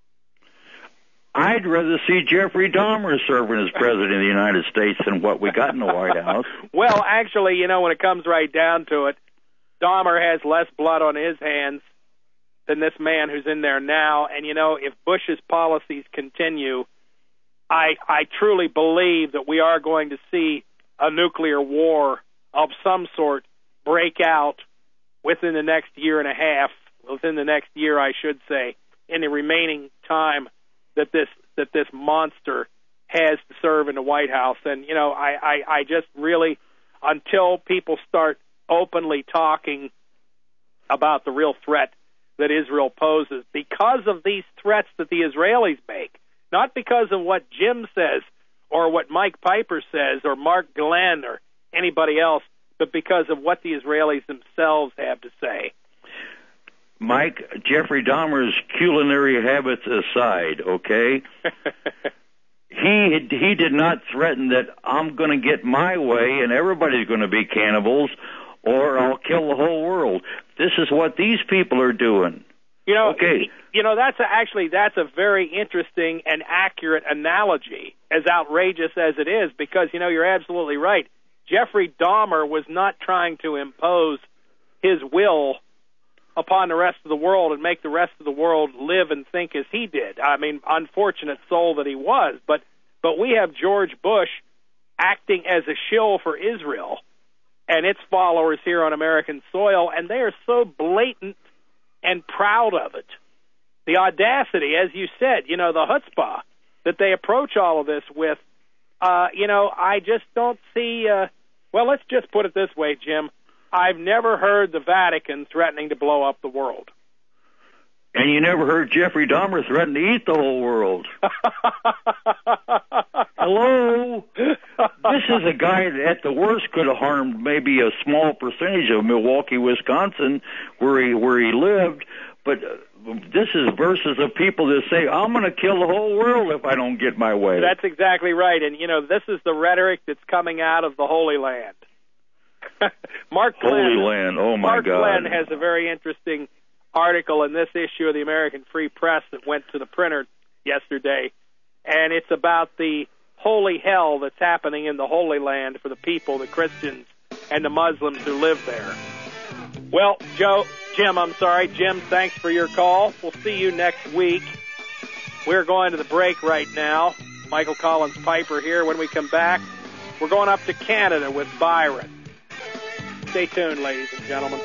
I'd rather see Jeffrey Dahmer serving as president of the United States than what we got in the White House. Well, actually, you know, when it comes right down to it, Dahmer has less blood on his hands than this man who's in there now. And, you know, if Bush's policies continue, I, I truly believe that we are going to see a nuclear war of some sort break out within the next year and a half, within the next year, I should say, in the remaining time that this that this monster has to serve in the White House. And, you know, I, I, I just really, until people start openly talking about the real threat that Israel poses, because of these threats that the Israelis make, not because of what Jim says or what Mike Piper says or Mark Glenn or anybody else, but because of what the Israelis themselves have to say. Mike, Jeffrey Dahmer's culinary habits aside, okay? he he did not threaten that I'm going to get my way and everybody's going to be cannibals or I'll kill the whole world. This is what these people are doing. You know, okay. You know, that's a, actually that's a very interesting and accurate analogy, as outrageous as it is, because, you know, you're absolutely right. Jeffrey Dahmer was not trying to impose his will upon the rest of the world and make the rest of the world live and think as he did. I mean, unfortunate soul that he was. But but we have George Bush acting as a shill for Israel and its followers here on American soil, and they are so blatant and proud of it. The audacity, as you said, you know, the chutzpah that they approach all of this with. Uh, you know, I just don't see, uh, well, let's just put it this way, Jim. I've never heard the Vatican threatening to blow up the world. And you never heard Jeffrey Dahmer threaten to eat the whole world. Hello? This is a guy that at the worst could have harmed maybe a small percentage of Milwaukee, Wisconsin, where he where he lived. But uh, this is verses of people that say, I'm going to kill the whole world if I don't get my way. That's exactly right. And, you know, this is the rhetoric that's coming out of the Holy Land. Mark Holy Glenn, Land, oh, my Mark God. Mark Glenn has a very interesting article in this issue of the American Free Press that went to the printer yesterday, and it's about the holy hell that's happening in the Holy Land for the people, the Christians, and the Muslims who live there. Well, Joe, Jim, I'm sorry, Jim, thanks for your call. We'll see you next week. We're going to the break right now. Michael Collins Piper here. When we come back, we're going up to Canada with Byron. Stay tuned, ladies and gentlemen.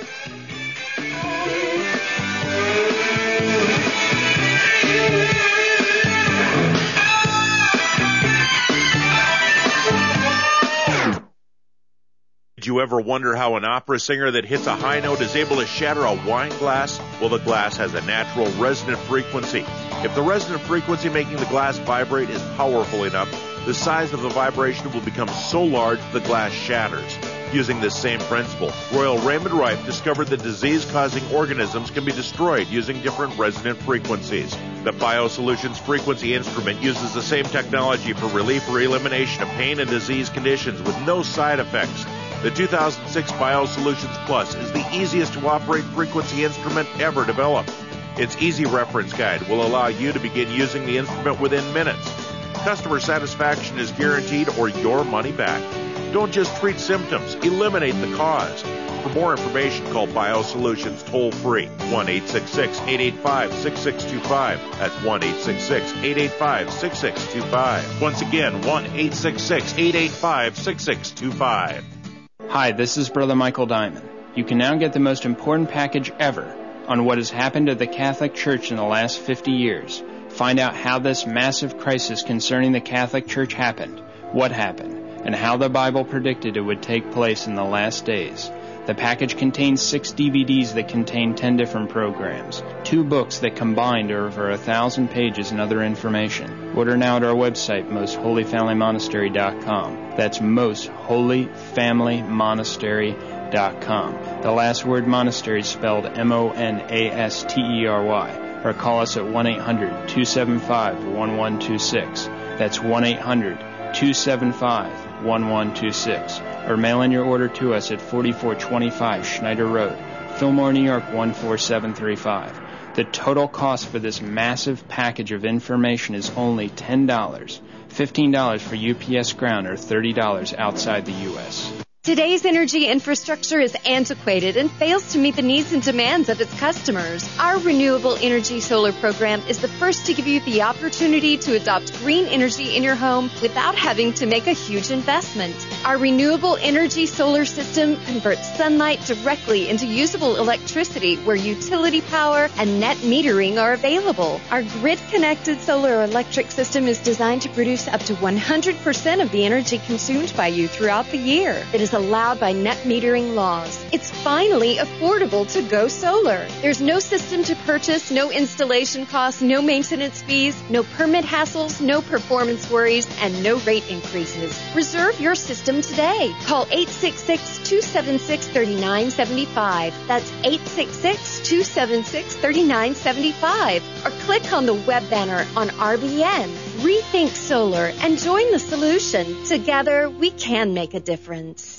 Did you ever wonder how an opera singer that hits a high note is able to shatter a wine glass? Well, the glass has a natural resonant frequency. If the resonant frequency making the glass vibrate is powerful enough, the size of the vibration will become so large the glass shatters. Using this same principle, Royal Raymond Rife discovered that disease-causing organisms can be destroyed using different resonant frequencies. The BioSolutions frequency instrument uses the same technology for relief or elimination of pain and disease conditions with no side effects. The two thousand six BioSolutions Plus is the easiest to operate frequency instrument ever developed. Its easy reference guide will allow you to begin using the instrument within minutes. Customer satisfaction is guaranteed or your money back. Don't just treat symptoms, eliminate the cause. For more information, call BioSolutions toll-free, one eight six six, eight eight five, six six two five. That's one eight six six, eight eight five, six six two five. Once again, one eight six six, eight eight five, six six two five. Hi, this is Brother Michael Diamond. You can now get the most important package ever on what has happened to the Catholic Church in the last fifty years. Find out how this massive crisis concerning the Catholic Church happened, what happened, and how the Bible predicted it would take place in the last days. The package contains six D V Ds that contain ten different programs, two books that combined are over a thousand pages and other information. Order now at our website, most holy family monastery dot com. That's most holy family monastery dot com. The last word monastery is spelled M O N A S T E R Y. Or call us at one eight hundred, two seven five, one one two six. That's one eight hundred, two seven five, one one two six. Or mail in your order to us at forty-four twenty-five Schneider Road, Fillmore, New York one four seven three five. The total cost for this massive package of information is only ten dollars, fifteen dollars for U P S ground, or thirty dollars outside the U S Today's energy infrastructure is antiquated and fails to meet the needs and demands of its customers. Our Renewable Energy Solar program is the first to give you the opportunity to adopt green energy in your home without having to make a huge investment. Our Renewable Energy Solar system converts sunlight directly into usable electricity where utility power and net metering are available. Our grid-connected solar electric system is designed to produce up to one hundred percent of the energy consumed by you throughout the year. It is allowed by net metering laws. It's finally affordable to go solar. There's no system to purchase, no installation costs, no maintenance fees, no permit hassles, no performance worries, and no rate increases. Reserve your system today. Call eight six six, two seven six, three nine seven five. That's eight six six, two seven six, three nine seven five. Or click on the web banner on R B N. Rethink Solar and join the solution. Together, we can make a difference.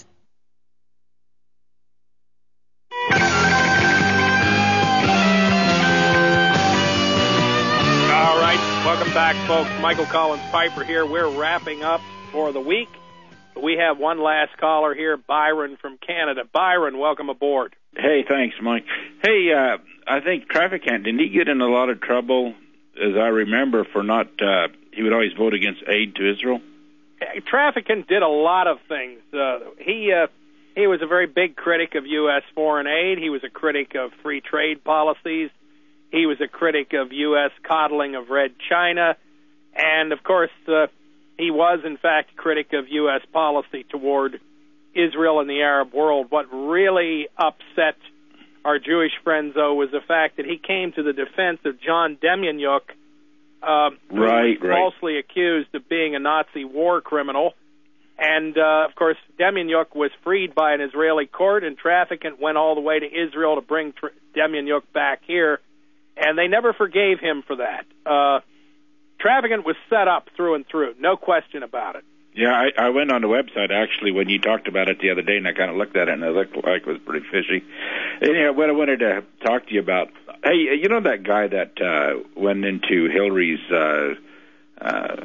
All right, welcome back, folks. Michael Collins Piper here. We're wrapping up for the week. We have one last caller here, Byron from Canada. Byron, welcome aboard. Hey, thanks, Mike. Hey, uh, I think Traficant, didn't he get in a lot of trouble, as I remember, for not, uh, he would always vote against aid to Israel? Traficant did a lot of things. Uh, he uh, he was a very big critic of U S foreign aid. He was a critic of free trade policies. He was a critic of U S coddling of Red China. And, of course, uh, he was, in fact, a critic of U S policy toward Israel and the Arab world. What really upset our Jewish friends, though, was the fact that he came to the defense of John Demjanjuk, uh, who right, was right. falsely accused of being a Nazi war criminal. And, uh, of course, Demjanjuk was freed by an Israeli court, and Traficant went all the way to Israel to bring Tr- Demjanjuk back here, and they never forgave him for that. Uh, Traficant was set up through and through, no question about it. Yeah, I, I went on the website, actually, when you talked about it the other day, and I kind of looked at it, and it looked like it was pretty fishy. Anyhow, what I wanted to talk to you about, hey, you know that guy that uh, went into Hillary's uh, uh,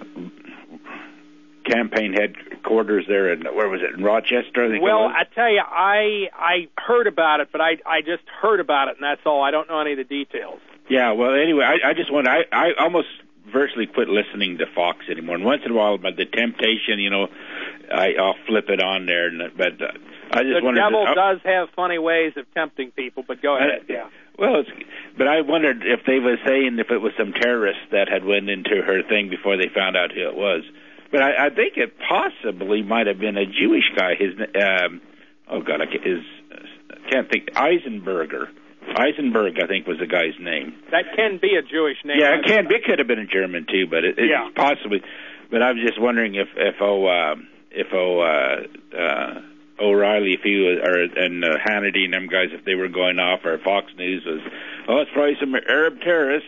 campaign headquarters there in, where was it, in Rochester? I think well, it was? I tell you, I I heard about it, but I I just heard about it, and that's all. I don't know any of the details. Yeah, well, anyway, I, I just want I, I almost virtually quit listening to Fox anymore. And once in a while, but the temptation, you know, I, I'll flip it on there. And, but uh, I just the wondered. devil uh, does have funny ways of tempting people, but go ahead. Uh, yeah. Well, it's, but I wondered if they were saying if it was some terrorist that had went into her thing before they found out who it was. But I, I think it possibly might have been a Jewish guy. His um, oh god, I can't, his I can't think. Eisenberger. Eisenberg, I think, was the guy's name. That can be a Jewish name. Yeah, it can. It could have been a German too, but it, it's yeah. possibly. But I was just wondering if if oh uh, if oh uh, uh, O'Reilly, if he was, or and uh, Hannity and them guys, if they were going off, or Fox News was, oh, it's probably some Arab terrorists.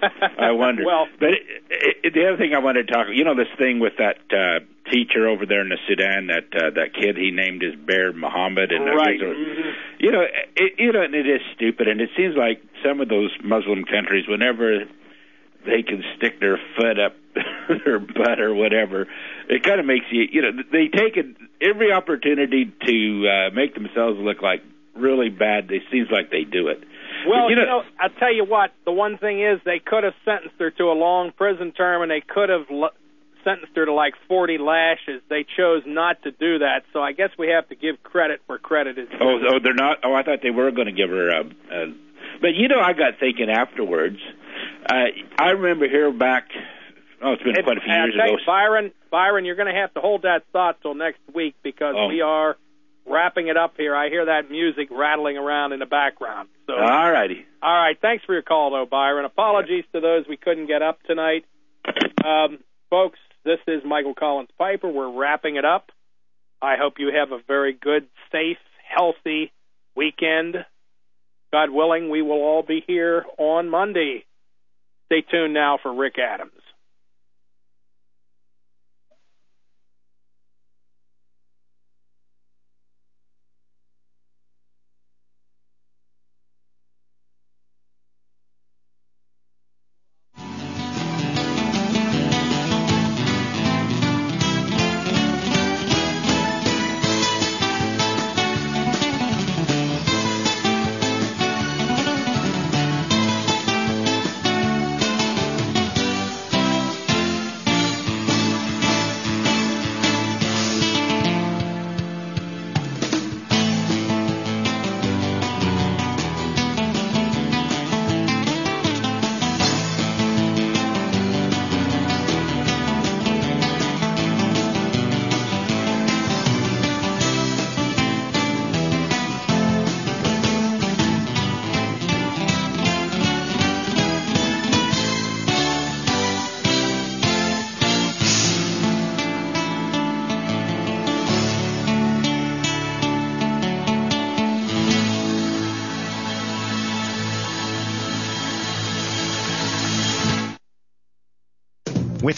I wonder. Well, but it, it, the other thing I wanted to talk, you know, this thing with that uh, teacher over there in the Sudan, that uh, that kid he named his bear Muhammad, and right. Uh, you know, it, you know, and it is stupid, and it seems like some of those Muslim countries, whenever they can stick their foot up their butt or whatever, it kind of makes you, you know, they take it, every opportunity to uh, make themselves look like really bad. It seems like they do it. Well, you know, you know, I'll tell you what, the one thing is they could have sentenced her to a long prison term, and they could have l- sentenced her to like forty lashes. They chose not to do that, so I guess we have to give credit where credit is due. Oh, oh, they're not? Oh, I thought they were going to give her a, a... But, you know, I got thinking afterwards, uh, I remember here back, oh, it's been it's, quite a few I'll years tell ago. You, Byron, Byron, you're going to have to hold that thought till next week, because oh. we are wrapping it up here. I hear that music rattling around in the background. So, all righty. All right. Thanks for your call, though, Byron. Apologies to those we couldn't get up tonight. Um, folks, this is Michael Collins Piper. We're wrapping it up. I hope you have a very good, safe, healthy weekend. God willing, we will all be here on Monday. Stay tuned now for Rick Adams.